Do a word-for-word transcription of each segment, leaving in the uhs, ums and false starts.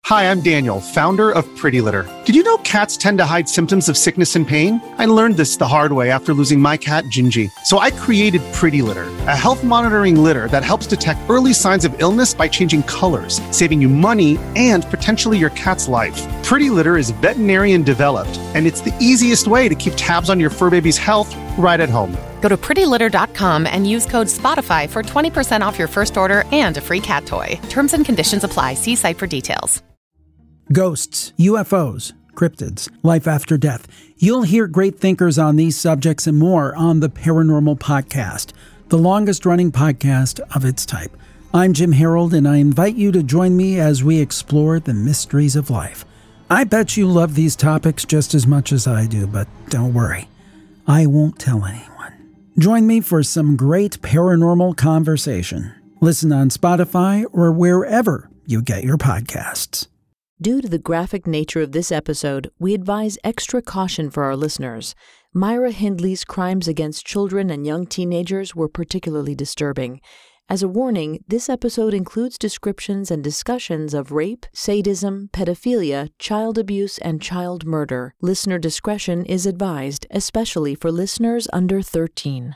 Hi, I'm Daniel, founder of Pretty Litter. Did you know cats tend to hide symptoms of sickness and pain? I learned this the hard way after losing my cat, Gingy. So I created Pretty Litter, a health monitoring litter that helps detect early signs of illness by changing colors, saving you money and potentially your cat's life. Pretty Litter is veterinarian developed, and it's the easiest way to keep tabs on your fur baby's health right at home. Go to pretty litter dot com and use code SPOTIFY for twenty percent off your first order and a free cat toy. Terms and conditions apply. See site for details. Ghosts, U F Os, cryptids, life after death. You'll hear great thinkers on these subjects and more on the Paranormal Podcast, the longest-running podcast of its type. I'm Jim Harold, and I invite you to join me as we explore the mysteries of life. I bet you love these topics just as much as I do, but don't worry, I won't tell anyone. Join me for some great paranormal conversation. Listen on Spotify or wherever you get your podcasts. Due to the graphic nature of this episode, we advise extra caution for our listeners. Myra Hindley's crimes against children and young teenagers were particularly disturbing. As a warning, this episode includes descriptions and discussions of rape, sadism, pedophilia, child abuse, and child murder. Listener discretion is advised, especially for listeners under thirteen.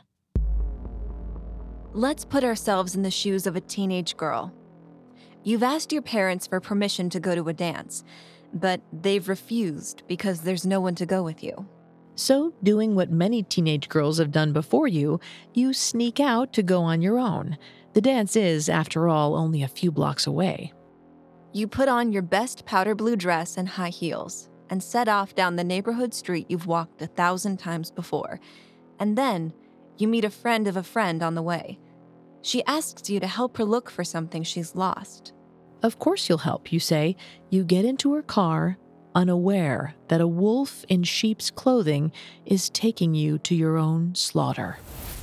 Let's put ourselves in the shoes of a teenage girl. You've asked your parents for permission to go to a dance, but they've refused because there's no one to go with you. So, doing what many teenage girls have done before you, you sneak out to go on your own. The dance is, after all, only a few blocks away. You put on your best powder blue dress and high heels and set off down the neighborhood street you've walked a thousand times before. And then, you meet a friend of a friend on the way. She asks you to help her look for something she's lost. Of course you'll help, you say. You get into her car, unaware that a wolf in sheep's clothing is taking you to your own slaughter.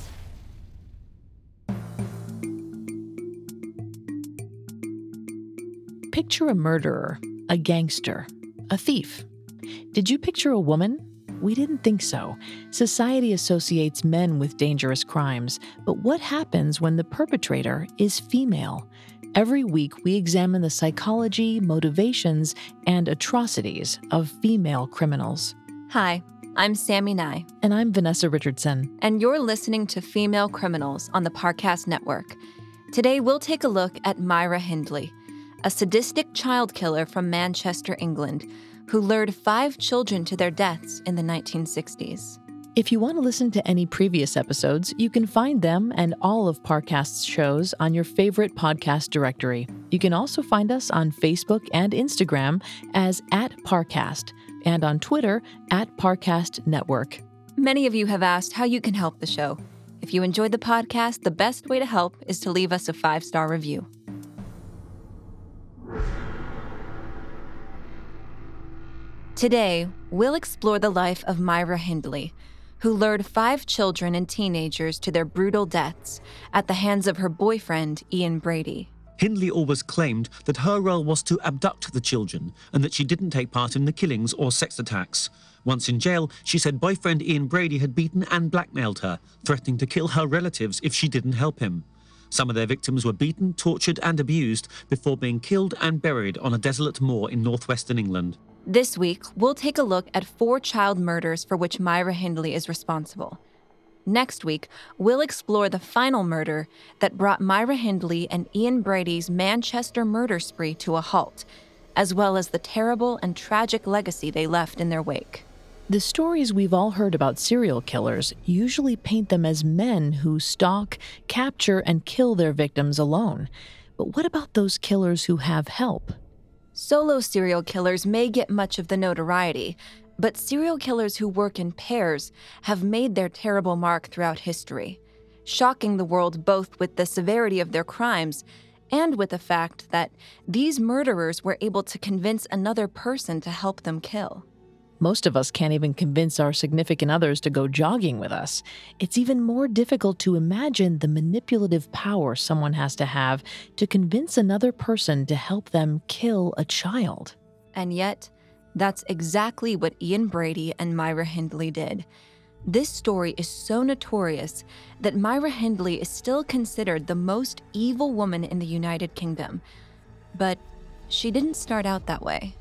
Picture a murderer, a gangster, a thief. Did you picture a woman? We didn't think so. Society associates men with dangerous crimes, but what happens when the perpetrator is female? Every week, we examine the psychology, motivations, and atrocities of female criminals. Hi, I'm Sammy Nye. And I'm Vanessa Richardson. And you're listening to Female Criminals on the Parcast Network. Today, we'll take a look at Myra Hindley, a sadistic child killer from Manchester, England, who lured five children to their deaths in the nineteen sixties. If you want to listen to any previous episodes, you can find them and all of Parcast's shows on your favorite podcast directory. You can also find us on Facebook and Instagram as at Parcast, and on Twitter at Parcast Network. Many of you have asked how you can help the show. If you enjoyed the podcast, the best way to help is to leave us a five-star review. Today, we'll explore the life of Myra Hindley, who lured five children and teenagers to their brutal deaths at the hands of her boyfriend, Ian Brady. Hindley always claimed that her role was to abduct the children and that she didn't take part in the killings or sex attacks. Once in jail, she said boyfriend Ian Brady had beaten and blackmailed her, threatening to kill her relatives if she didn't help him. Some of their victims were beaten, tortured and abused before being killed and buried on a desolate moor in northwestern England. This week, we'll take a look at four child murders for which Myra Hindley is responsible. Next week, we'll explore the final murder that brought Myra Hindley and Ian Brady's Manchester murder spree to a halt, as well as the terrible and tragic legacy they left in their wake. The stories we've all heard about serial killers usually paint them as men who stalk, capture, and kill their victims alone. But what about those killers who have help? Solo serial killers may get much of the notoriety, but serial killers who work in pairs have made their terrible mark throughout history, shocking the world both with the severity of their crimes and with the fact that these murderers were able to convince another person to help them kill. Most of us can't even convince our significant others to go jogging with us. It's even more difficult to imagine the manipulative power someone has to have to convince another person to help them kill a child. And yet, that's exactly what Ian Brady and Myra Hindley did. This story is so notorious that Myra Hindley is still considered the most evil woman in the United Kingdom. But she didn't start out that way.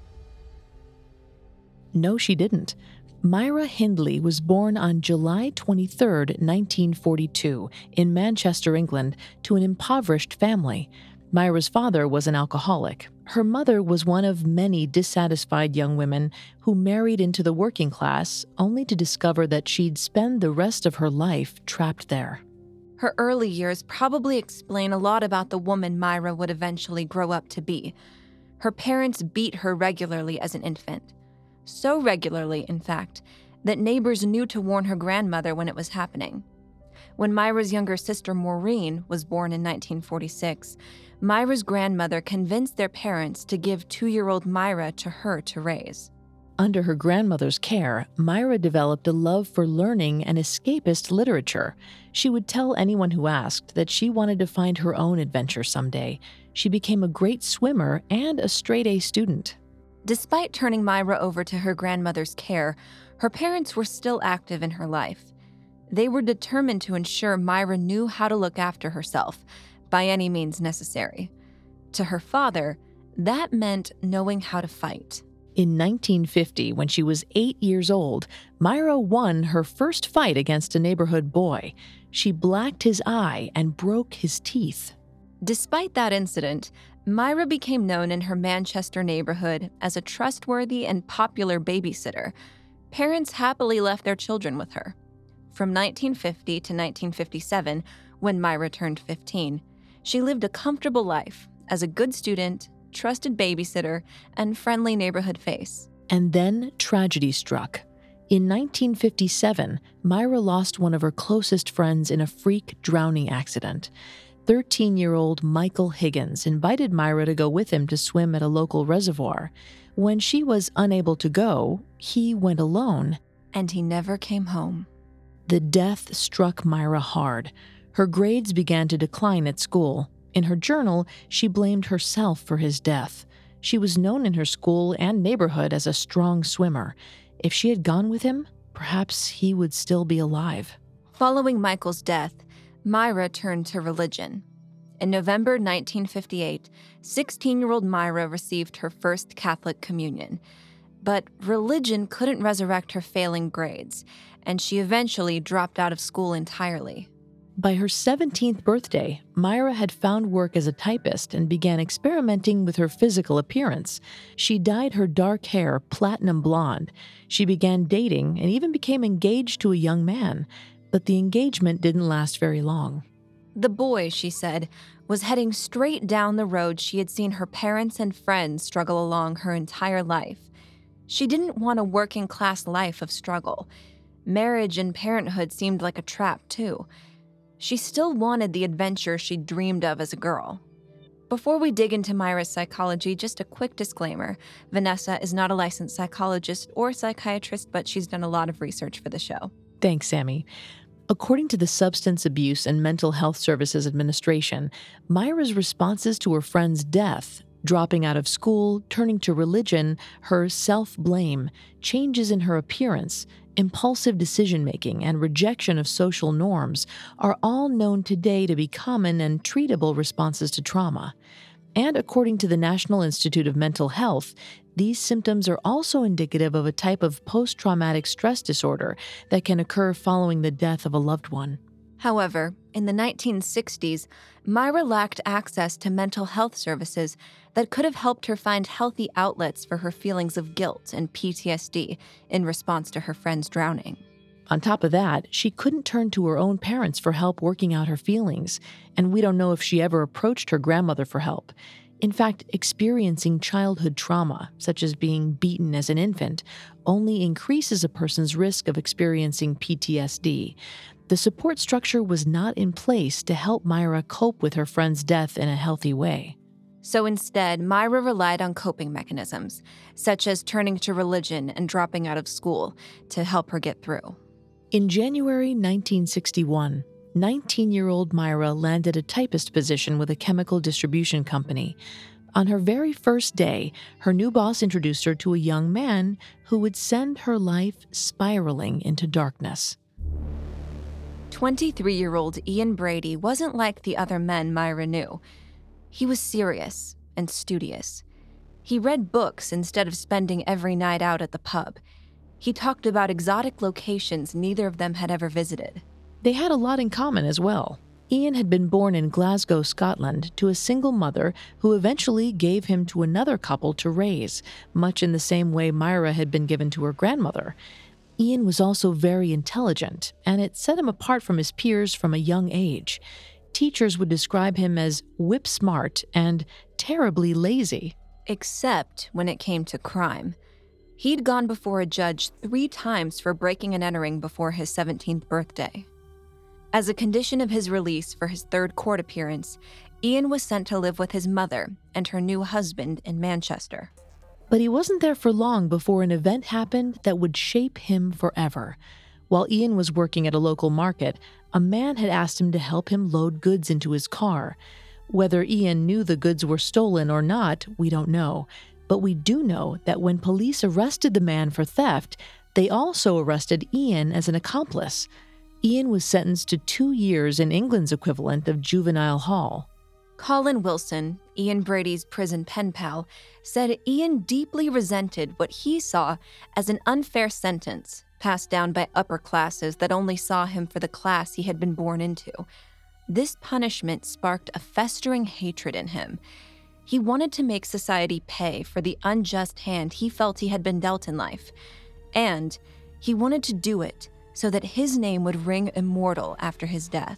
No, she didn't. Myra Hindley was born on July twenty-third, nineteen forty-two, in Manchester, England, to an impoverished family. Myra's father was an alcoholic. Her mother was one of many dissatisfied young women who married into the working class, only to discover that she'd spend the rest of her life trapped there. Her early years probably explain a lot about the woman Myra would eventually grow up to be. Her parents beat her regularly as an infant. So regularly, in fact, that neighbors knew to warn her grandmother when it was happening. When Myra's younger sister Maureen was born in nineteen forty-six, Myra's grandmother convinced their parents to give two-year-old Myra to her to raise. Under her grandmother's care, Myra developed a love for learning and escapist literature. She would tell anyone who asked that she wanted to find her own adventure someday. She became a great swimmer and a straight-A student. Despite turning Myra over to her grandmother's care, her parents were still active in her life. They were determined to ensure Myra knew how to look after herself, by any means necessary. To her father, that meant knowing how to fight. In nineteen fifty, when she was eight years old, Myra won her first fight against a neighborhood boy. She blacked his eye and broke his teeth. Despite that incident, Myra became known in her Manchester neighborhood as a trustworthy and popular babysitter. Parents happily left their children with her. From nineteen fifty to nineteen fifty-seven, when Myra turned fifteen, she lived a comfortable life as a good student, trusted babysitter, and friendly neighborhood face. And then tragedy struck. In nineteen fifty-seven, Myra lost one of her closest friends in a freak drowning accident. thirteen-year-old Michael Higgins invited Myra to go with him to swim at a local reservoir. When she was unable to go, he went alone. And he never came home. The death struck Myra hard. Her grades began to decline at school. In her journal, she blamed herself for his death. She was known in her school and neighborhood as a strong swimmer. If she had gone with him, perhaps he would still be alive. Following Michael's death, Myra turned to religion. In November nineteen fifty-eight, sixteen-year-old Myra received her first Catholic communion. But religion couldn't resurrect her failing grades, and she eventually dropped out of school entirely. By her seventeenth birthday, Myra had found work as a typist and began experimenting with her physical appearance. She dyed her dark hair platinum blonde. She began dating and even became engaged to a young man, but the engagement didn't last very long. The boy, she said, was heading straight down the road she had seen her parents and friends struggle along her entire life. She didn't want a working-class life of struggle. Marriage and parenthood seemed like a trap, too. She still wanted the adventure she dreamed of as a girl. Before we dig into Myra's psychology, just a quick disclaimer. Vanessa is not a licensed psychologist or psychiatrist, but she's done a lot of research for the show. Thanks, Sammy. According to the Substance Abuse and Mental Health Services Administration, Myra's responses to her friend's death, dropping out of school, turning to religion, her self-blame, changes in her appearance, impulsive decision-making, and rejection of social norms are all known today to be common and treatable responses to trauma. And according to the National Institute of Mental Health, these symptoms are also indicative of a type of post-traumatic stress disorder that can occur following the death of a loved one. However, in the nineteen sixties, Myra lacked access to mental health services that could have helped her find healthy outlets for her feelings of guilt and P T S D in response to her friend's drowning. On top of that, she couldn't turn to her own parents for help working out her feelings, and we don't know if she ever approached her grandmother for help. In fact, experiencing childhood trauma, such as being beaten as an infant, only increases a person's risk of experiencing P T S D. The support structure was not in place to help Myra cope with her friend's death in a healthy way. So instead, Myra relied on coping mechanisms, such as turning to religion and dropping out of school, to help her get through. In January nineteen sixty-one, nineteen-year-old Myra landed a typist position with a chemical distribution company. On her very first day, her new boss introduced her to a young man who would send her life spiraling into darkness. twenty-three-year-old Ian Brady wasn't like the other men Myra knew. He was serious and studious. He read books instead of spending every night out at the pub. He talked about exotic locations neither of them had ever visited. They had a lot in common as well. Ian had been born in Glasgow, Scotland, to a single mother who eventually gave him to another couple to raise, much in the same way Myra had been given to her grandmother. Ian was also very intelligent, and it set him apart from his peers from a young age. Teachers would describe him as whip-smart and terribly lazy. Except when it came to crime. He'd gone before a judge three times for breaking and entering before his seventeenth birthday. As a condition of his release for his third court appearance, Ian was sent to live with his mother and her new husband in Manchester. But he wasn't there for long before an event happened that would shape him forever. While Ian was working at a local market, a man had asked him to help him load goods into his car. Whether Ian knew the goods were stolen or not, we don't know. But we do know that when police arrested the man for theft, they also arrested Ian as an accomplice. Ian was sentenced to two years in England's equivalent of juvenile hall. Colin Wilson, Ian Brady's prison pen pal, said Ian deeply resented what he saw as an unfair sentence passed down by upper classes that only saw him for the class he had been born into. This punishment sparked a festering hatred in him. He wanted to make society pay for the unjust hand he felt he had been dealt in life. And he wanted to do it so that his name would ring immortal after his death.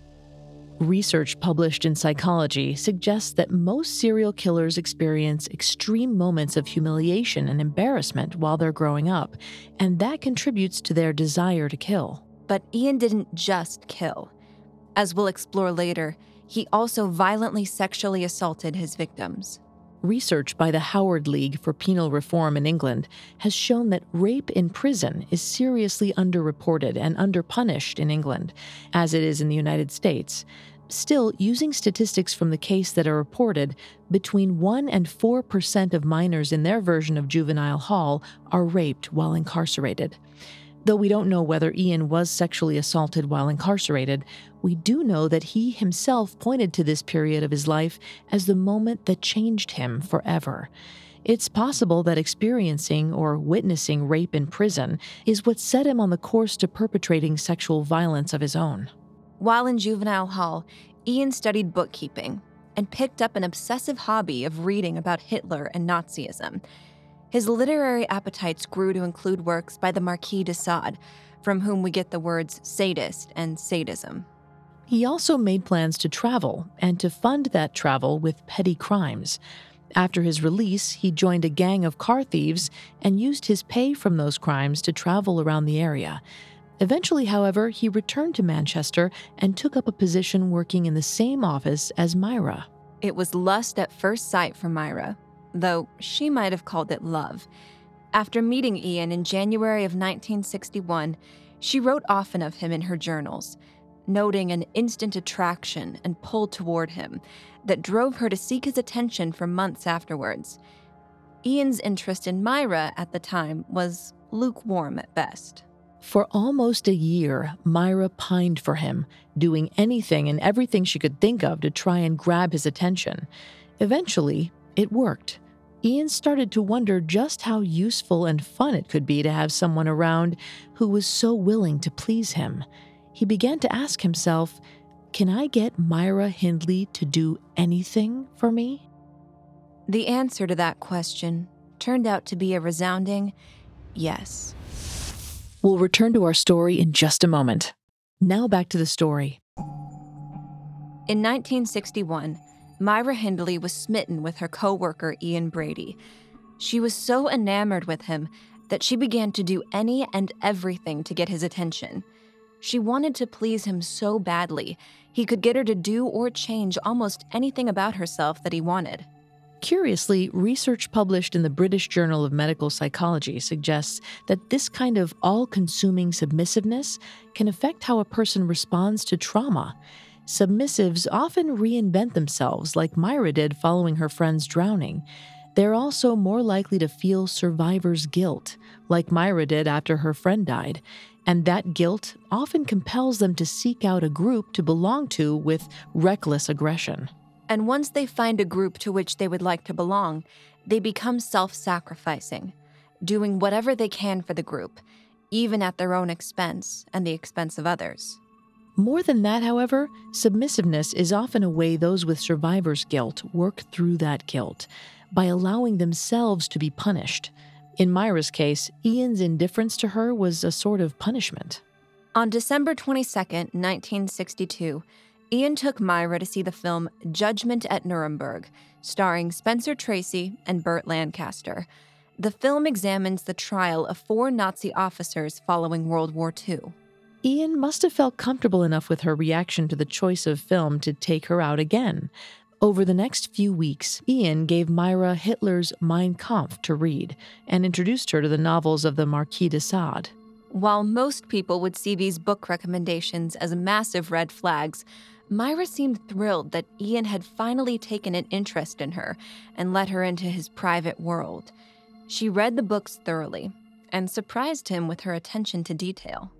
Research published in Psychology suggests that most serial killers experience extreme moments of humiliation and embarrassment while they're growing up, and that contributes to their desire to kill. But Ian didn't just kill. As we'll explore later, he also violently sexually assaulted his victims. Research by the Howard League for Penal Reform in England has shown that rape in prison is seriously underreported and underpunished in England, as it is in the United States. Still, using statistics from the case that are reported, between one and four percent of minors in their version of juvenile hall are raped while incarcerated. Though we don't know whether Ian was sexually assaulted while incarcerated, we do know that he himself pointed to this period of his life as the moment that changed him forever. It's possible that experiencing or witnessing rape in prison is what set him on the course to perpetrating sexual violence of his own. While in juvenile hall, Ian studied bookkeeping and picked up an obsessive hobby of reading about Hitler and Nazism. His literary appetites grew to include works by the Marquis de Sade, from whom we get the words sadist and sadism. He also made plans to travel and to fund that travel with petty crimes. After his release, he joined a gang of car thieves and used his pay from those crimes to travel around the area. Eventually, however, he returned to Manchester and took up a position working in the same office as Myra. It was lust at first sight for Myra, though she might have called it love. After meeting Ian in January of nineteen sixty-one, she wrote often of him in her journals, noting an instant attraction and pull toward him that drove her to seek his attention for months afterwards. Ian's interest in Myra at the time was lukewarm at best. For almost a year, Myra pined for him, doing anything and everything she could think of to try and grab his attention. Eventually, it worked. Ian started to wonder just how useful and fun it could be to have someone around who was so willing to please him. He began to ask himself, can I get Myra Hindley to do anything for me? The answer to that question turned out to be a resounding yes. We'll return to our story in just a moment. Now back to the story. In nineteen sixty-one, Myra Hindley was smitten with her co-worker Ian Brady. She was so enamored with him that she began to do any and everything to get his attention. She wanted to please him so badly, he could get her to do or change almost anything about herself that he wanted. Curiously, research published in the British Journal of Medical Psychology suggests that this kind of all-consuming submissiveness can affect how a person responds to trauma. Submissives often reinvent themselves, like Myra did following her friend's drowning. They're also more likely to feel survivor's guilt, like Myra did after her friend died, and that guilt often compels them to seek out a group to belong to with reckless aggression. And once they find a group to which they would like to belong, they become self-sacrificing, doing whatever they can for the group, even at their own expense and the expense of others. More than that, however, submissiveness is often a way those with survivor's guilt work through that guilt, by allowing themselves to be punished. In Myra's case, Ian's indifference to her was a sort of punishment. On December twenty-second, nineteen sixty-two, Ian took Myra to see the film Judgment at Nuremberg, starring Spencer Tracy and Burt Lancaster. The film examines the trial of four Nazi officers following World War Two. Ian must have felt comfortable enough with her reaction to the choice of film to take her out again. Over the next few weeks, Ian gave Myra Hitler's Mein Kampf to read and introduced her to the novels of the Marquis de Sade. While most people would see these book recommendations as massive red flags, Myra seemed thrilled that Ian had finally taken an interest in her and let her into his private world. She read the books thoroughly and surprised him with her attention to detail.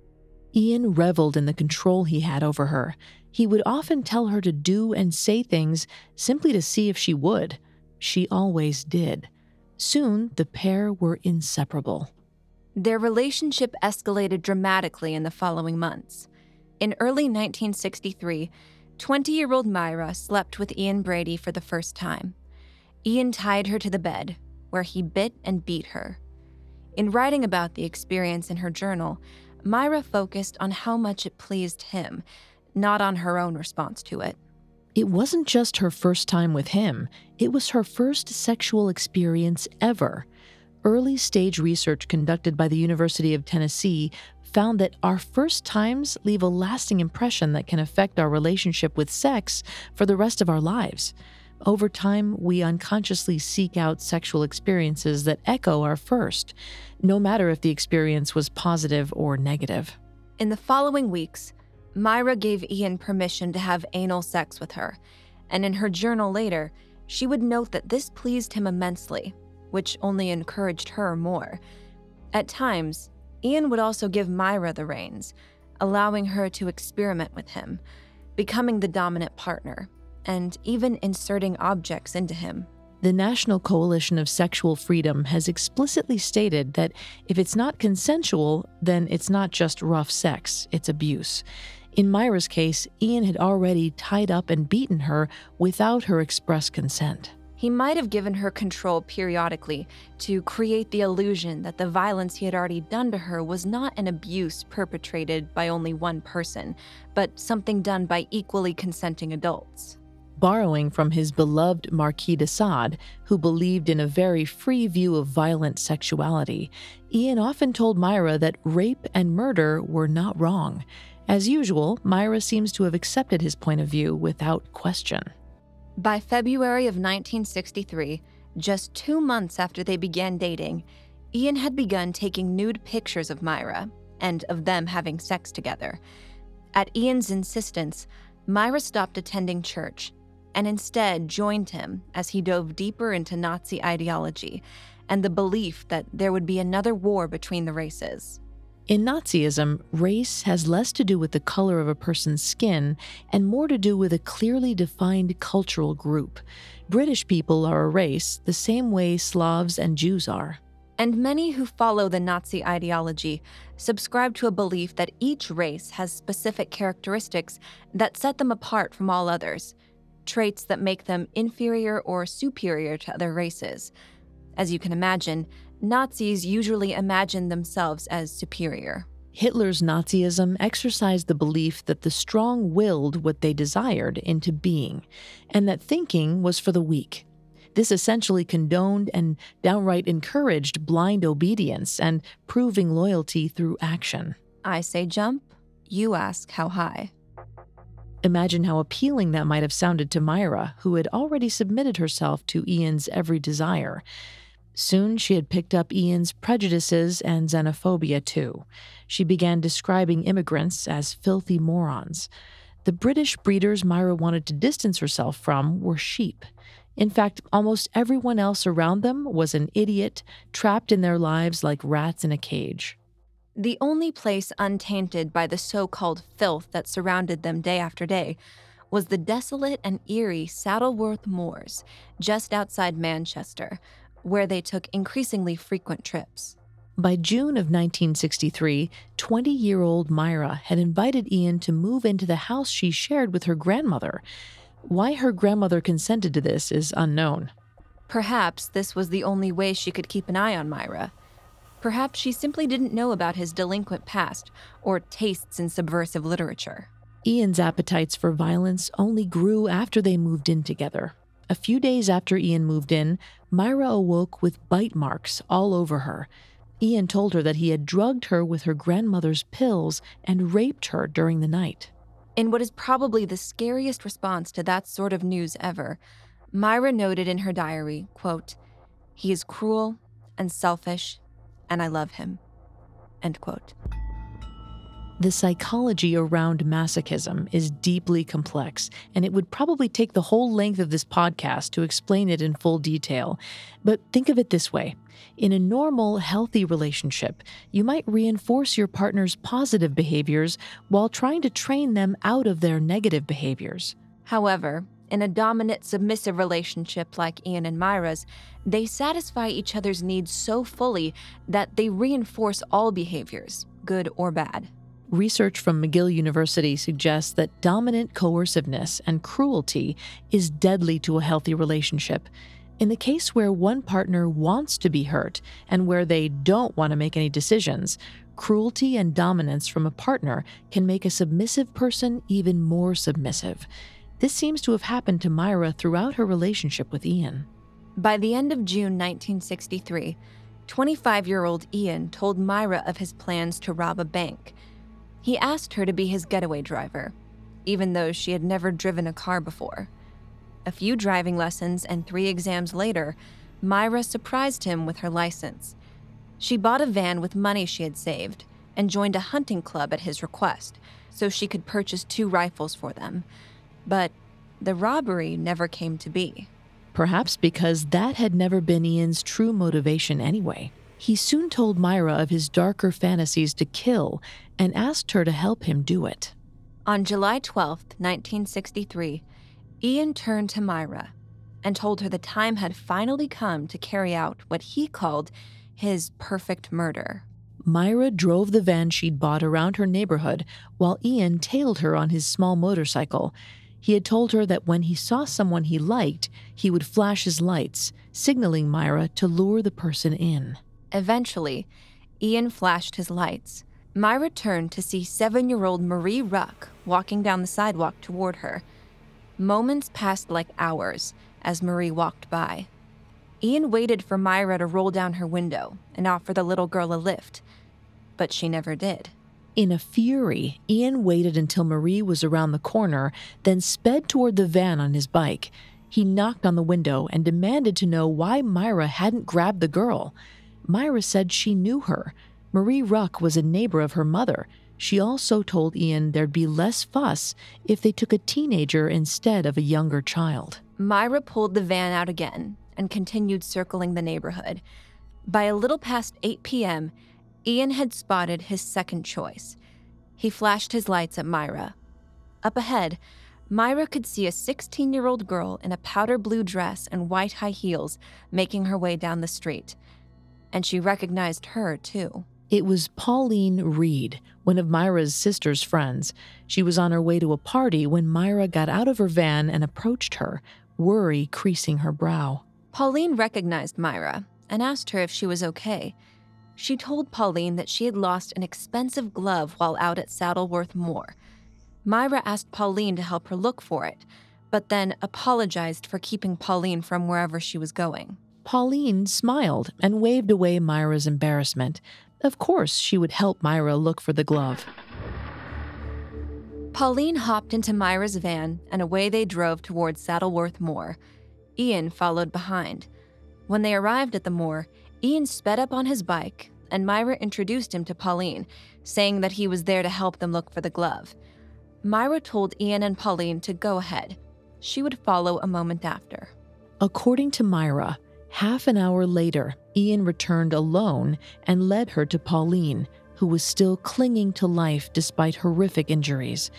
Ian reveled in the control he had over her. He would often tell her to do and say things simply to see if she would. She always did. Soon, the pair were inseparable. Their relationship escalated dramatically in the following months. In early nineteen sixty-three, twenty-year-old Myra slept with Ian Brady for the first time. Ian tied her to the bed, where he bit and beat her. In writing about the experience in her journal, Myra focused on how much it pleased him, not on her own response to it. It wasn't just her first time with him, it was her first sexual experience ever. Early-stage research conducted by the University of Tennessee found that our first times leave a lasting impression that can affect our relationship with sex for the rest of our lives. Over time, we unconsciously seek out sexual experiences that echo our first, no matter if the experience was positive or negative. In the following weeks, Myra gave Ian permission to have anal sex with her, and in her journal later, she would note that this pleased him immensely, which only encouraged her more. At times, Ian would also give Myra the reins, allowing her to experiment with him, becoming the dominant partner, and even inserting objects into him. The National Coalition of Sexual Freedom has explicitly stated that if it's not consensual, then it's not just rough sex, it's abuse. In Myra's case, Ian had already tied up and beaten her without her express consent. He might have given her control periodically to create the illusion that the violence he had already done to her was not an abuse perpetrated by only one person, but something done by equally consenting adults. Borrowing from his beloved Marquis de Sade, who believed in a very free view of violent sexuality, Ian often told Myra that rape and murder were not wrong. As usual, Myra seems to have accepted his point of view without question. By February of nineteen sixty-three, just two months after they began dating, Ian had begun taking nude pictures of Myra and of them having sex together. At Ian's insistence, Myra stopped attending church and instead joined him as he dove deeper into Nazi ideology and the belief that there would be another war between the races. In Nazism, race has less to do with the color of a person's skin and more to do with a clearly defined cultural group. British people are a race the same way Slavs and Jews are. And many who follow the Nazi ideology subscribe to a belief that each race has specific characteristics that set them apart from all others, traits that make them inferior or superior to other races. As you can imagine, Nazis usually imagine themselves as superior. Hitler's Nazism exercised the belief that the strong willed what they desired into being, and that thinking was for the weak. This essentially condoned and downright encouraged blind obedience and proving loyalty through action. I say jump, you ask how high. Imagine how appealing that might have sounded to Myra, who had already submitted herself to Ian's every desire. Soon she had picked up Ian's prejudices and xenophobia too. She began describing immigrants as filthy morons. The British breeders Myra wanted to distance herself from were sheep. In fact, almost everyone else around them was an idiot, trapped in their lives like rats in a cage. The only place untainted by the so-called filth that surrounded them day after day was the desolate and eerie Saddleworth Moors, just outside Manchester, where they took increasingly frequent trips. By June of nineteen sixty-three, twenty-year-old Myra had invited Ian to move into the house she shared with her grandmother. Why her grandmother consented to this is unknown. Perhaps this was the only way she could keep an eye on Myra. Perhaps she simply didn't know about his delinquent past or tastes in subversive literature. Ian's appetites for violence only grew after they moved in together. A few days after Ian moved in, Myra awoke with bite marks all over her. Ian told her that he had drugged her with her grandmother's pills and raped her during the night. In what is probably the scariest response to that sort of news ever, Myra noted in her diary, quote, "He is cruel and selfish, and I love him," end quote. The psychology around masochism is deeply complex, and it would probably take the whole length of this podcast to explain it in full detail. But think of it this way. In a normal, healthy relationship, you might reinforce your partner's positive behaviors while trying to train them out of their negative behaviors. However, in a dominant, submissive relationship like Ian and Myra's, they satisfy each other's needs so fully that they reinforce all behaviors, good or bad. Research from McGill University suggests that dominant coerciveness and cruelty is deadly to a healthy relationship. In the case where one partner wants to be hurt and where they don't want to make any decisions, cruelty and dominance from a partner can make a submissive person even more submissive. This seems to have happened to Myra throughout her relationship with Ian. By the end of June nineteen sixty-three, twenty-five-year-old Ian told Myra of his plans to rob a bank. He asked her to be his getaway driver, even though she had never driven a car before. A few driving lessons and three exams later, Myra surprised him with her license. She bought a van with money she had saved and joined a hunting club at his request so she could purchase two rifles for them. But the robbery never came to be. Perhaps because that had never been Ian's true motivation anyway. He soon told Myra of his darker fantasies to kill and asked her to help him do it. On July twelfth, nineteen sixty-three, Ian turned to Myra and told her the time had finally come to carry out what he called his perfect murder. Myra drove the van she'd bought around her neighborhood while Ian tailed her on his small motorcycle. He had told her that when he saw someone he liked, he would flash his lights, signaling Myra to lure the person in. Eventually, Ian flashed his lights. Myra turned to see seven-year-old Marie Ruck walking down the sidewalk toward her. Moments passed like hours as Marie walked by. Ian waited for Myra to roll down her window and offer the little girl a lift, but she never did. In a fury, Ian waited until Marie was around the corner, then sped toward the van on his bike. He knocked on the window and demanded to know why Myra hadn't grabbed the girl. Myra said she knew her. Marie Ruck was a neighbor of her mother. She also told Ian there'd be less fuss if they took a teenager instead of a younger child. Myra pulled the van out again and continued circling the neighborhood. By a little past eight p.m., Ian had spotted his second choice. He flashed his lights at Myra. Up ahead, Myra could see a sixteen-year-old girl in a powder blue dress and white high heels making her way down the street. And she recognized her, too. It was Pauline Reed, one of Myra's sister's friends. She was on her way to a party when Myra got out of her van and approached her, worry creasing her brow. Pauline recognized Myra and asked her if she was okay. She told Pauline that she had lost an expensive glove while out at Saddleworth Moor. Myra asked Pauline to help her look for it, but then apologized for keeping Pauline from wherever she was going. Pauline smiled and waved away Myra's embarrassment. Of course, she would help Myra look for the glove. Pauline hopped into Myra's van, and away they drove towards Saddleworth Moor. Ian followed behind. When they arrived at the moor, Ian sped up on his bike, and Myra introduced him to Pauline, saying that he was there to help them look for the glove. Myra told Ian and Pauline to go ahead. She would follow a moment after. According to Myra, half an hour later, Ian returned alone and led her to Pauline, who was still clinging to life despite horrific injuries.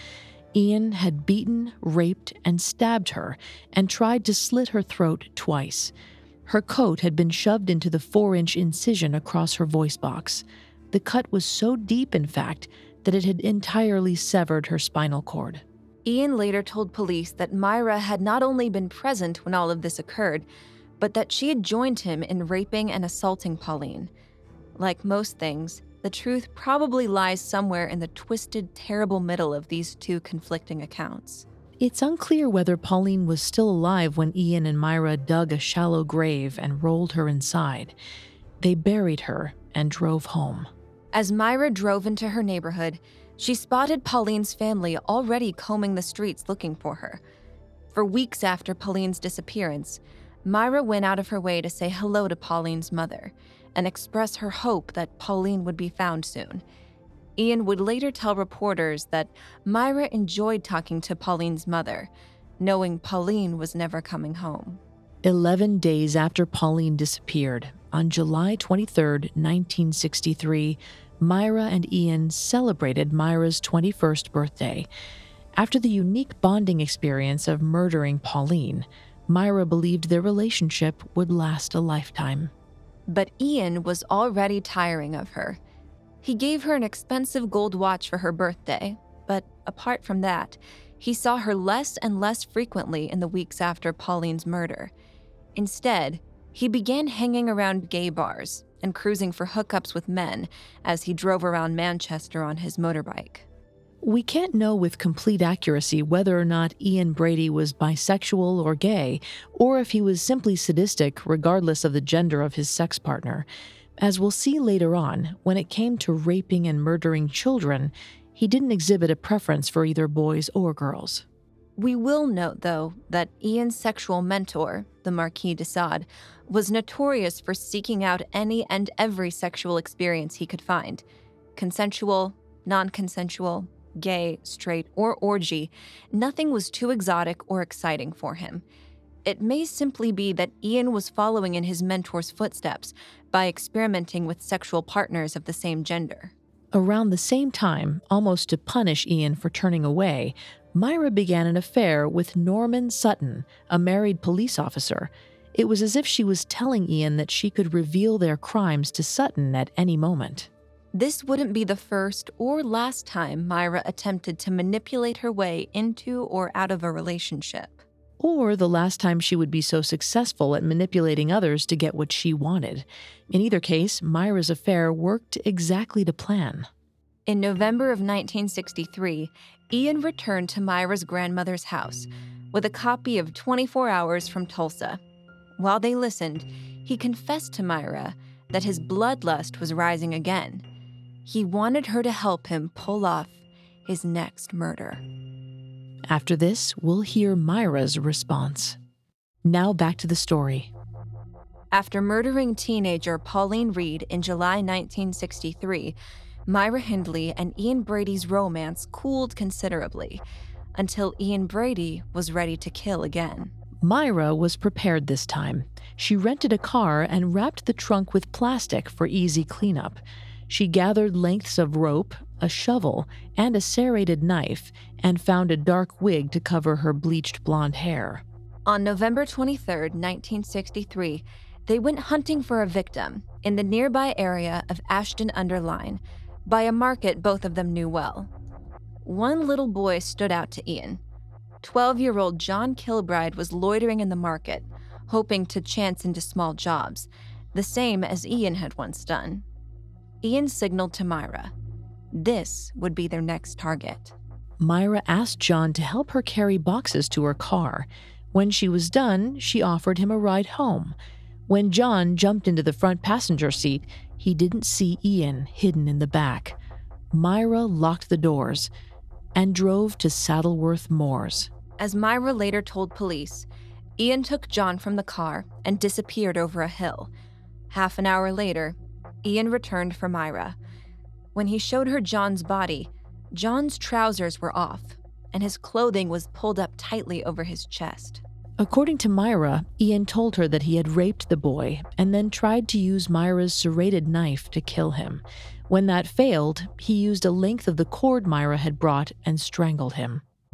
Ian had beaten, raped, and stabbed her and tried to slit her throat twice. Her coat had been shoved into the four-inch incision across her voice box. The cut was so deep, in fact, that it had entirely severed her spinal cord. Ian later told police that Myra had not only been present when all of this occurred, but that she had joined him in raping and assaulting Pauline. Like most things, the truth probably lies somewhere in the twisted, terrible middle of these two conflicting accounts. It's unclear whether Pauline was still alive when Ian and Myra dug a shallow grave and rolled her inside. They buried her and drove home. As Myra drove into her neighborhood, she spotted Pauline's family already combing the streets looking for her. For weeks after Pauline's disappearance, Myra went out of her way to say hello to Pauline's mother and express her hope that Pauline would be found soon. Ian would later tell reporters that Myra enjoyed talking to Pauline's mother, knowing Pauline was never coming home. Eleven days after Pauline disappeared, on July twenty-third, nineteen sixty-three, Myra and Ian celebrated Myra's twenty-first birthday. After the unique bonding experience of murdering Pauline, Myra believed their relationship would last a lifetime. But Ian was already tiring of her. He gave her an expensive gold watch for her birthday, but apart from that, he saw her less and less frequently in the weeks after Pauline's murder. Instead, he began hanging around gay bars and cruising for hookups with men as he drove around Manchester on his motorbike. We can't know with complete accuracy whether or not Ian Brady was bisexual or gay, or if he was simply sadistic regardless of the gender of his sex partner. As we'll see later on, when it came to raping and murdering children, he didn't exhibit a preference for either boys or girls. We will note, though, that Ian's sexual mentor, the Marquis de Sade, was notorious for seeking out any and every sexual experience he could find. Consensual, non-consensual, gay, straight, or orgy, nothing was too exotic or exciting for him. It may simply be that Ian was following in his mentor's footsteps by experimenting with sexual partners of the same gender. Around the same time, almost to punish Ian for turning away, Myra began an affair with Norman Sutton, a married police officer. It was as if she was telling Ian that she could reveal their crimes to Sutton at any moment. This wouldn't be the first or last time Myra attempted to manipulate her way into or out of a relationship. Or the last time she would be so successful at manipulating others to get what she wanted. In either case, Myra's affair worked exactly to plan. In November of nineteen sixty-three, Ian returned to Myra's grandmother's house with a copy of twenty-four hours from Tulsa. While they listened, he confessed to Myra that his bloodlust was rising again. He wanted her to help him pull off his next murder. After this, we'll hear Myra's response. Now back to the story. After murdering teenager Pauline Reed in July nineteen sixty-three, Myra Hindley and Ian Brady's romance cooled considerably, until Ian Brady was ready to kill again. Myra was prepared this time. She rented a car and wrapped the trunk with plastic for easy cleanup. She gathered lengths of rope, a shovel, and a serrated knife, and found a dark wig to cover her bleached blonde hair. On November twenty-third, nineteen sixty-three, they went hunting for a victim in the nearby area of Ashton-under-Lyne, by a market both of them knew well. One little boy stood out to Ian. Twelve-year-old John Kilbride was loitering in the market, hoping to chance into small jobs, the same as Ian had once done. Ian signaled to Myra. This would be their next target. Myra asked John to help her carry boxes to her car. When she was done, she offered him a ride home. When John jumped into the front passenger seat, he didn't see Ian hidden in the back. Myra locked the doors and drove to Saddleworth Moors. As Myra later told police, Ian took John from the car and disappeared over a hill. Half an hour later, Ian returned for Myra. When he showed her John's body, John's trousers were off, and his clothing was pulled up tightly over his chest. According to Myra, Ian told her that he had raped the boy and then tried to use Myra's serrated knife to kill him. When that failed, he used a length of the cord Myra had brought and strangled him.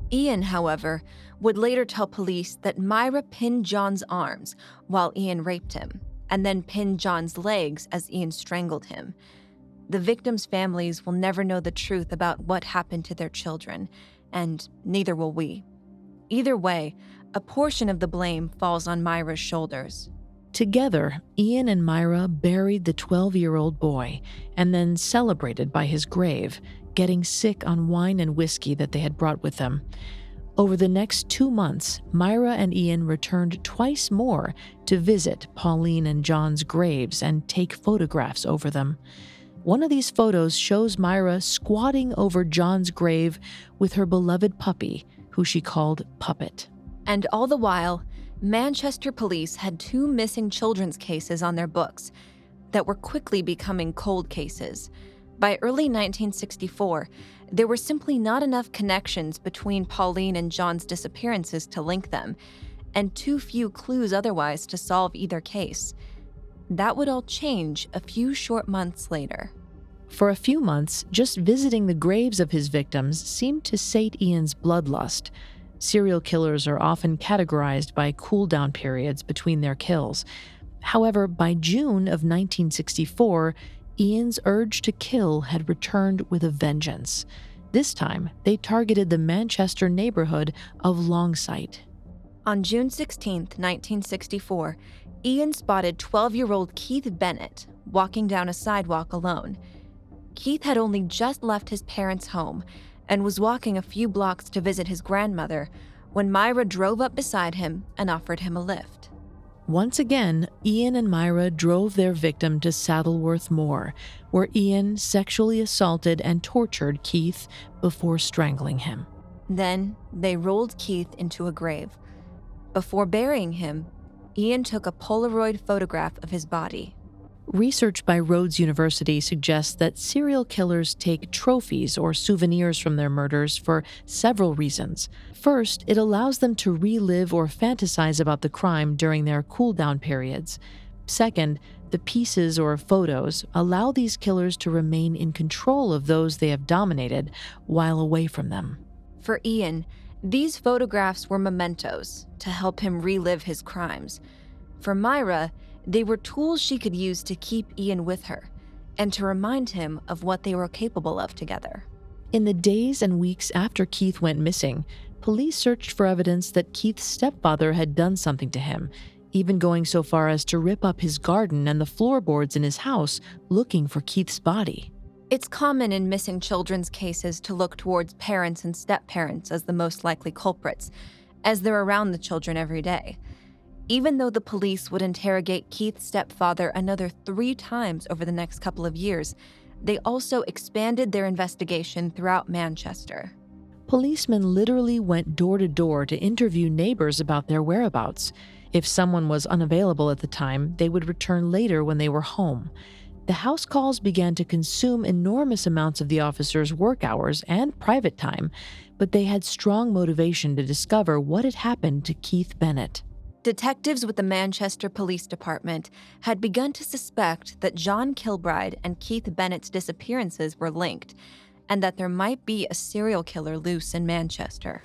Ian, however, would later tell police that Myra pinned John's arms while Ian raped him, and then pinned John's legs as Ian strangled him. The victims' families will never know the truth about what happened to their children, and neither will we. Either way, a portion of the blame falls on Myra's shoulders. Together, Ian and Myra buried the twelve-year-old boy and then celebrated by his grave, getting sick on wine and whiskey that they had brought with them. Over the next two months, Myra and Ian returned twice more to visit Pauline and John's graves and take photographs over them. One of these photos shows Myra squatting over John's grave with her beloved puppy, who she called Puppet. And all the while, Manchester police had two missing children's cases on their books that were quickly becoming cold cases. By early nineteen sixty-four, there were simply not enough connections between Pauline and John's disappearances to link them, and too few clues otherwise to solve either case. That would all change a few short months later. For a few months, just visiting the graves of his victims seemed to sate Ian's bloodlust. Serial killers are often categorized by cool-down periods between their kills. However, by June of nineteen sixty-four, Ian's urge to kill had returned with a vengeance. This time, they targeted the Manchester neighborhood of Longsight. On June sixteenth, nineteen sixty-four, Ian spotted twelve-year-old Keith Bennett walking down a sidewalk alone. Keith had only just left his parents' home and was walking a few blocks to visit his grandmother when Myra drove up beside him and offered him a lift. Once again, Ian and Myra drove their victim to Saddleworth Moor, where Ian sexually assaulted and tortured Keith before strangling him. Then they rolled Keith into a grave. Before burying him, Ian took a Polaroid photograph of his body. Research by Rhodes University suggests that serial killers take trophies or souvenirs from their murders for several reasons. First, it allows them to relive or fantasize about the crime during their cool-down periods. Second, the pieces or photos allow these killers to remain in control of those they have dominated while away from them. For Ian, these photographs were mementos to help him relive his crimes. For Myra, they were tools she could use to keep Ian with her and to remind him of what they were capable of together. In the days and weeks after Keith went missing, police searched for evidence that Keith's stepfather had done something to him, even going so far as to rip up his garden and the floorboards in his house looking for Keith's body. It's common in missing children's cases to look towards parents and step-parents as the most likely culprits, as they're around the children every day. Even though the police would interrogate Keith's stepfather another three times over the next couple of years, they also expanded their investigation throughout Manchester. Policemen literally went door to door to interview neighbors about their whereabouts. If someone was unavailable at the time, they would return later when they were home. The house calls began to consume enormous amounts of the officers' work hours and private time, but they had strong motivation to discover what had happened to Keith Bennett. Detectives with the Manchester Police Department had begun to suspect that John Kilbride and Keith Bennett's disappearances were linked, and that there might be a serial killer loose in Manchester.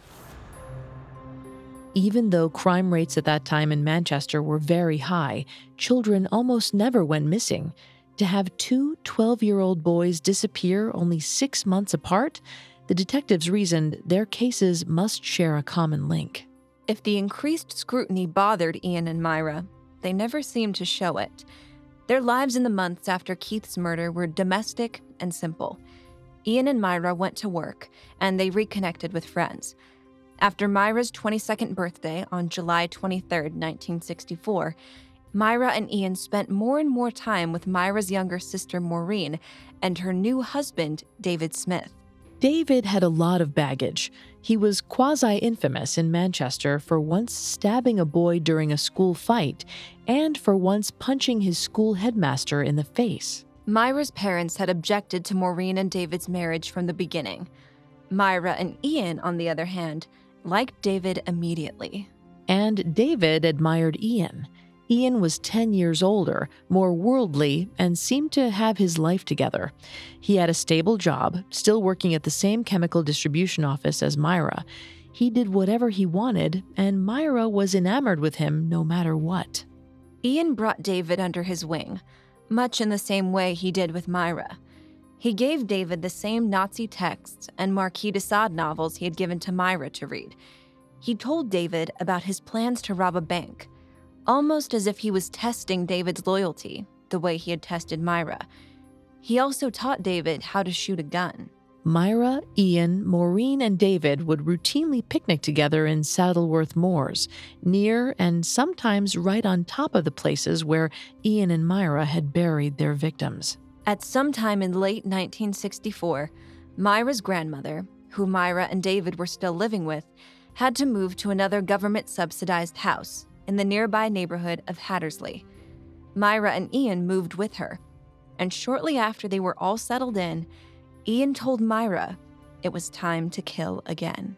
Even though crime rates at that time in Manchester were very high, children almost never went missing. To have two twelve-year-old boys disappear only six months apart, the detectives reasoned their cases must share a common link. If the increased scrutiny bothered Ian and Myra, they never seemed to show it. Their lives in the months after Keith's murder were domestic and simple. Ian and Myra went to work, and they reconnected with friends. After Myra's twenty-second birthday on July twenty-third, nineteen sixty-four, Myra and Ian spent more and more time with Myra's younger sister Maureen and her new husband, David Smith. David had a lot of baggage. He was quasi-infamous in Manchester for once stabbing a boy during a school fight and for once punching his school headmaster in the face. Myra's parents had objected to Maureen and David's marriage from the beginning. Myra and Ian, on the other hand, liked David immediately. And David admired Ian. Ian was ten years older, more worldly, and seemed to have his life together. He had a stable job, still working at the same chemical distribution office as Myra. He did whatever he wanted, and Myra was enamored with him no matter what. Ian brought David under his wing, much in the same way he did with Myra. He gave David the same Nazi texts and Marquis de Sade novels he had given to Myra to read. He told David about his plans to rob a bank, almost as if he was testing David's loyalty, the way he had tested Myra. He also taught David how to shoot a gun. Myra, Ian, Maureen, and David would routinely picnic together in Saddleworth Moors, near and sometimes right on top of the places where Ian and Myra had buried their victims. At some time in late nineteen sixty-four, Myra's grandmother, who Myra and David were still living with, had to move to another government-subsidized house in the nearby neighborhood of Hattersley. Myra and Ian moved with her, and shortly after they were all settled in, Ian told Myra it was time to kill again.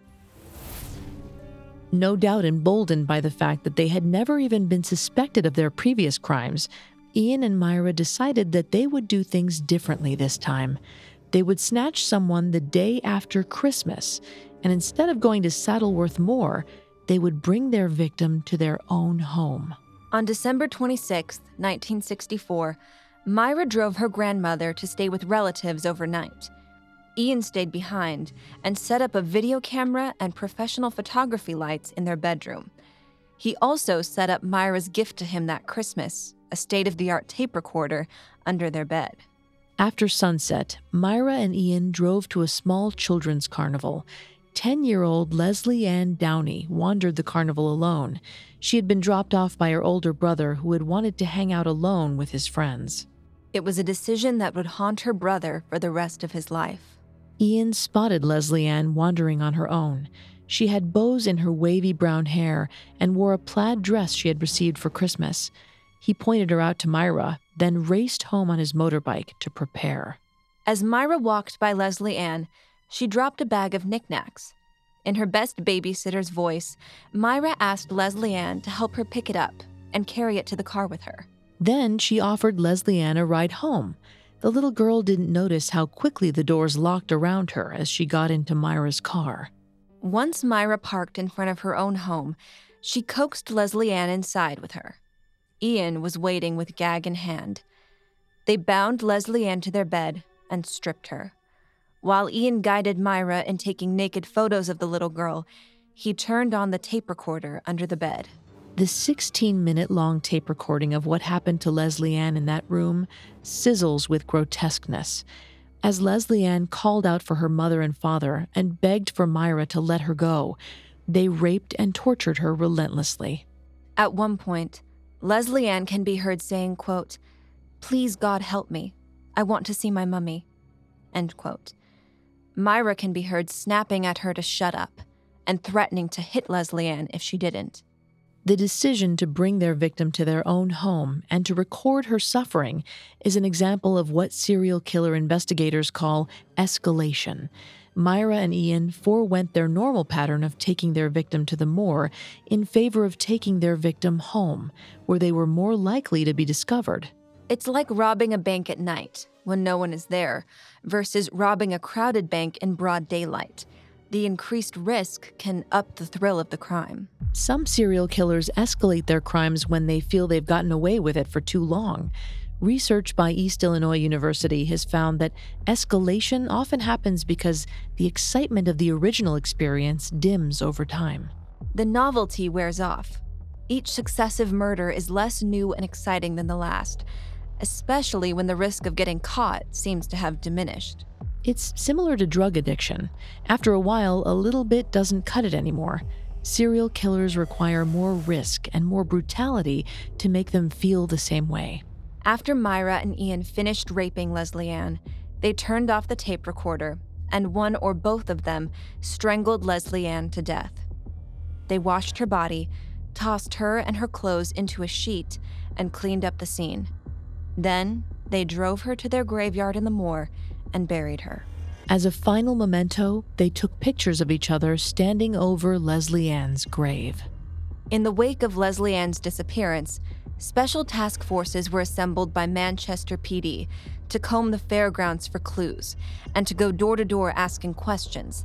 No doubt emboldened by the fact that they had never even been suspected of their previous crimes, Ian and Myra decided that they would do things differently this time. They would snatch someone the day after Christmas, and instead of going to Saddleworth Moor, they would bring their victim to their own home. On December twenty-sixth, nineteen sixty-four, Myra drove her grandmother to stay with relatives overnight. Ian stayed behind and set up a video camera and professional photography lights in their bedroom. He also set up Myra's gift to him that Christmas, a state-of-the-art tape recorder, under their bed. After sunset, Myra and Ian drove to a small children's carnival. Ten-year-old Leslie Ann Downey wandered the carnival alone. She had been dropped off by her older brother, who had wanted to hang out alone with his friends. It was a decision that would haunt her brother for the rest of his life. Ian spotted Leslie Ann wandering on her own. She had bows in her wavy brown hair and wore a plaid dress she had received for Christmas. He pointed her out to Myra, then raced home on his motorbike to prepare. As Myra walked by Leslie Ann, she dropped a bag of knickknacks. In her best babysitter's voice, Myra asked Leslie Ann to help her pick it up and carry it to the car with her. Then she offered Leslie Ann a ride home. The little girl didn't notice how quickly the doors locked around her as she got into Myra's car. Once Myra parked in front of her own home, she coaxed Leslie Ann inside with her. Ian was waiting with gag in hand. They bound Leslie Ann to their bed and stripped her. While Ian guided Myra in taking naked photos of the little girl, he turned on the tape recorder under the bed. The sixteen-minute-long tape recording of what happened to Leslie Ann in that room sizzles with grotesqueness. As Leslie Ann called out for her mother and father and begged for Myra to let her go, they raped and tortured her relentlessly. At one point, Leslie Ann can be heard saying, quote, "Please God help me. I want to see my mummy," end quote. Myra can be heard snapping at her to shut up and threatening to hit Leslie Ann if she didn't. The decision to bring their victim to their own home and to record her suffering is an example of what serial killer investigators call escalation. Myra and Ian forewent their normal pattern of taking their victim to the moor in favor of taking their victim home, where they were more likely to be discovered. It's like robbing a bank at night when no one is there versus robbing a crowded bank in broad daylight. The increased risk can up the thrill of the crime. Some serial killers escalate their crimes when they feel they've gotten away with it for too long. Research by East Illinois University has found that escalation often happens because the excitement of the original experience dims over time. The novelty wears off. Each successive murder is less new and exciting than the last, especially when the risk of getting caught seems to have diminished. It's similar to drug addiction. After a while, a little bit doesn't cut it anymore. Serial killers require more risk and more brutality to make them feel the same way. After Myra and Ian finished raping Leslie Ann, they turned off the tape recorder, and one or both of them strangled Leslie Ann to death. They washed her body, tossed her and her clothes into a sheet, and cleaned up the scene. Then, they drove her to their graveyard in the moor and buried her. As a final memento, they took pictures of each other standing over Leslie Ann's grave. In the wake of Leslie Ann's disappearance, special task forces were assembled by Manchester P D to comb the fairgrounds for clues and to go door to door asking questions.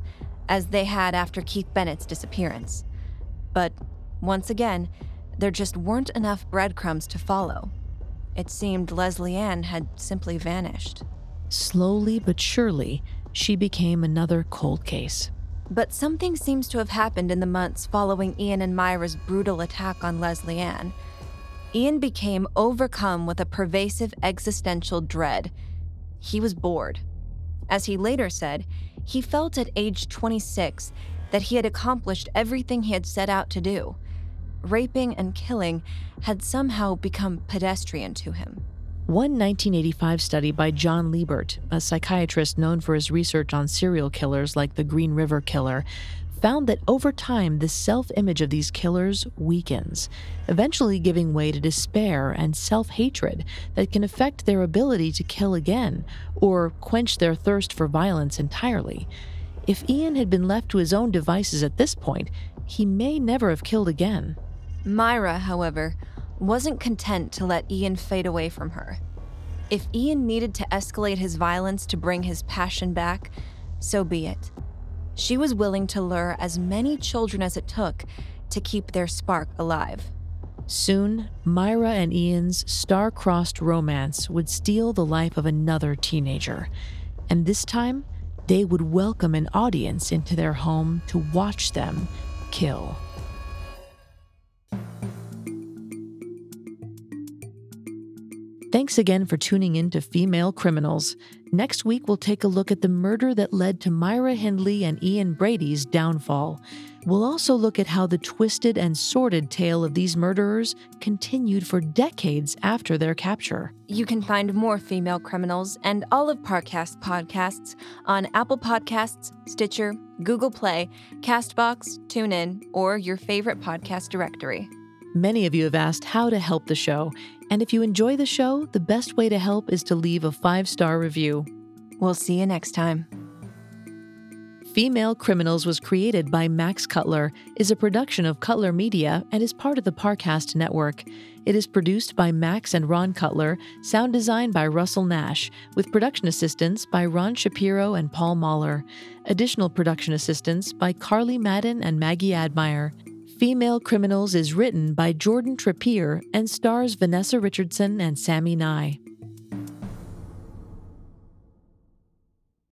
as they had after Keith Bennett's disappearance. But once again, there just weren't enough breadcrumbs to follow. It seemed Leslie Ann had simply vanished. Slowly but surely, she became another cold case. But something seems to have happened in the months following Ian and Myra's brutal attack on Leslie Ann. Ian became overcome with a pervasive existential dread. He was bored. As he later said, he felt at age twenty-six that he had accomplished everything he had set out to do. Raping and killing had somehow become pedestrian to him. One nineteen eighty-five study by John Liebert, a psychiatrist known for his research on serial killers like the Green River Killer, found that over time the self-image of these killers weakens, eventually giving way to despair and self-hatred that can affect their ability to kill again or quench their thirst for violence entirely. If Ian had been left to his own devices at this point, he may never have killed again. Myra, however, wasn't content to let Ian fade away from her. If Ian needed to escalate his violence to bring his passion back, so be it. She was willing to lure as many children as it took to keep their spark alive. Soon, Myra and Ian's star-crossed romance would steal the life of another teenager. And this time, they would welcome an audience into their home to watch them kill. Thanks again for tuning in to Female Criminals. Next week, we'll take a look at the murder that led to Myra Hindley and Ian Brady's downfall. We'll also look at how the twisted and sordid tale of these murderers continued for decades after their capture. You can find more Female Criminals and all of Parcast podcasts on Apple Podcasts, Stitcher, Google Play, CastBox, TuneIn, or your favorite podcast directory. Many of you have asked how to help the show, and if you enjoy the show, the best way to help is to leave a five-star review. We'll see you next time. Female Criminals was created by Max Cutler, is a production of Cutler Media, and is part of the Parcast Network. It is produced by Max and Ron Cutler, sound design by Russell Nash, with production assistance by Ron Shapiro and Paul Mahler. Additional production assistance by Carly Madden and Maggie Admire. Female Criminals is written by Jordan Trappier and stars Vanessa Richardson and Sammy Nye.